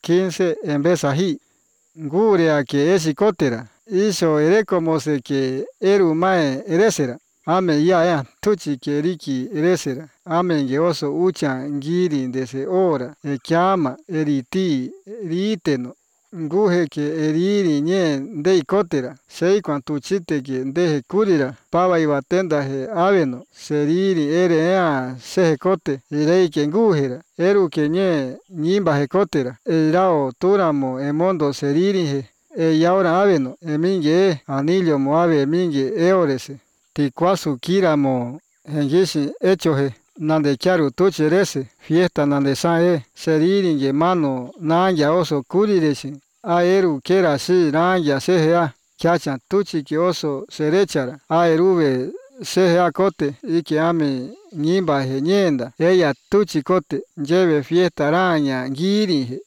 15 en vez ají. Ngurea que esikotera. Isho ere como se que eru mae eresera. Ame ya tuchi que riki eresera. Ame que oso ucha ngiri dese ora. Ekiama eriti riteno. Nguje que eriri nye de ikotera. Sei tuchite que deje kurira. Pava y batenda je aveno. Seriri ere seje kote. Irei que ngujera. Eru que nye nimba je kotera. Erao turamo emondo seriri je. Y ahora aveno. Eminge anillo mo ave eminge eorese. Tikuasu kiramo engishi hecho je. Nande charu tuche rese. Fiesta nande sae. Seriri nge mano nanya oso kurireshi. Aeru kera si rangya sehea. Kiacha tuchi ki oso serechara. Aeruve sehea kote. Ike ame nimba je nienda. Ella tuchi kote. Lleve fiesta raña ngiri je.